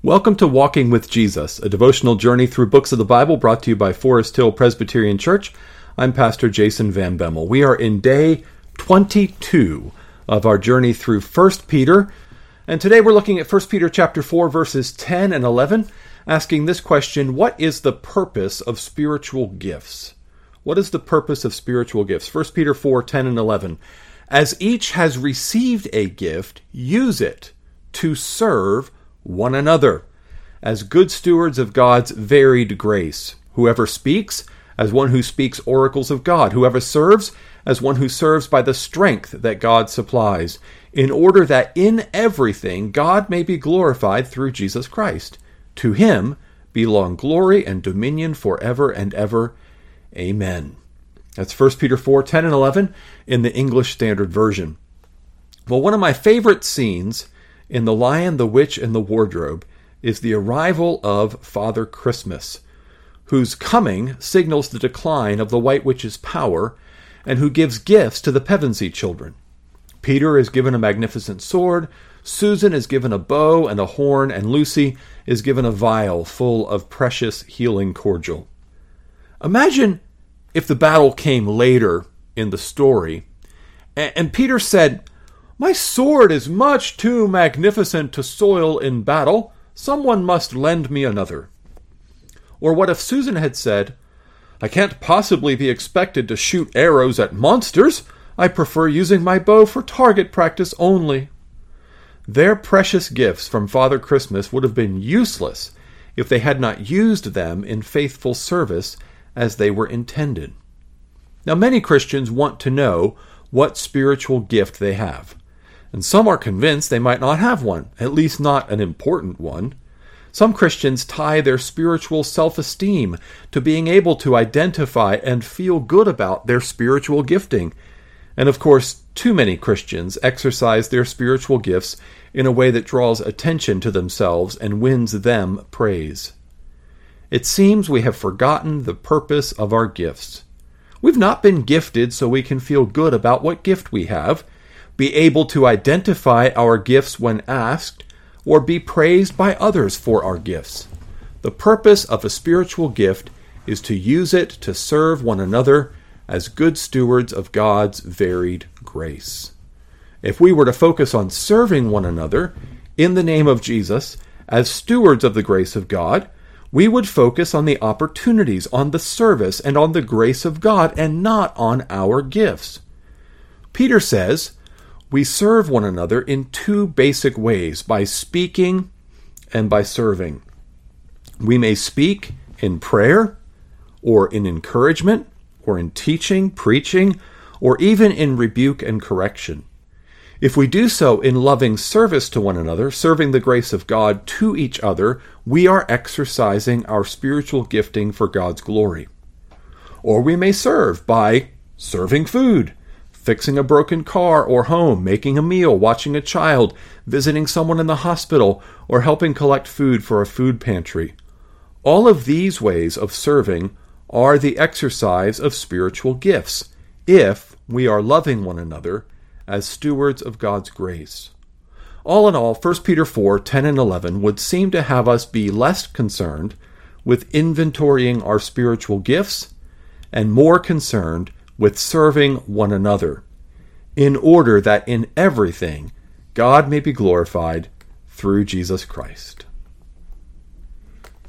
Welcome to Walking with Jesus, a devotional journey through books of the Bible brought to you by Forest Hill Presbyterian Church. I'm Pastor Jason Van Bemmel. We are in day 22 of our journey through 1 Peter, and today we're looking at 1 Peter chapter 4, verses 10 and 11, asking this question: what is the purpose of spiritual gifts? What is the purpose of spiritual gifts? 1 Peter 4, 10 and 11. As each has received a gift, use it to serve one another as good stewards of God's varied grace. Whoever speaks, as one who speaks oracles of God. Whoever serves, as one who serves by the strength that God supplies, in order that in everything God may be glorified through Jesus Christ. To him belong glory and dominion forever and ever. Amen. That's 1 Peter 4, 10 and 11 in the English Standard Version. Well, one of my favorite scenes in The Lion, the Witch, and the Wardrobe is the arrival of Father Christmas, whose coming signals the decline of the White Witch's power and who gives gifts to the Pevensey children. Peter is given a magnificent sword, Susan is given a bow and a horn, and Lucy is given a vial full of precious healing cordial. Imagine if the battle came later in the story, and Peter said, "My sword is much too magnificent to soil in battle. Someone must lend me another." Or what if Susan had said, "I can't possibly be expected to shoot arrows at monsters. I prefer using my bow for target practice only." Their precious gifts from Father Christmas would have been useless if they had not used them in faithful service as they were intended. Now, many Christians want to know what spiritual gift they have. And some are convinced they might not have one, at least not an important one. Some Christians tie their spiritual self-esteem to being able to identify and feel good about their spiritual gifting. And of course, too many Christians exercise their spiritual gifts in a way that draws attention to themselves and wins them praise. It seems we have forgotten the purpose of our gifts. We've not been gifted so we can feel good about what gift we have, be able to identify our gifts when asked, or be praised by others for our gifts. The purpose of a spiritual gift is to use it to serve one another as good stewards of God's varied grace. If we were to focus on serving one another in the name of Jesus as stewards of the grace of God, we would focus on the opportunities, on the service, and on the grace of God, and not on our gifts. Peter says, we serve one another in two basic ways, by speaking and by serving. We may speak in prayer, or in encouragement, or in teaching, preaching, or even in rebuke and correction. If we do so in loving service to one another, serving the grace of God to each other, we are exercising our spiritual gifting for God's glory. Or we may serve by serving food, fixing a broken car or home, making a meal, watching a child, visiting someone in the hospital, or helping collect food for a food pantry. All of these ways of serving are the exercise of spiritual gifts, if we are loving one another as stewards of God's grace. All in all, 1 Peter 4, 10 and 11 would seem to have us be less concerned with inventorying our spiritual gifts and more concerned with serving one another, in order that in everything God may be glorified through Jesus Christ.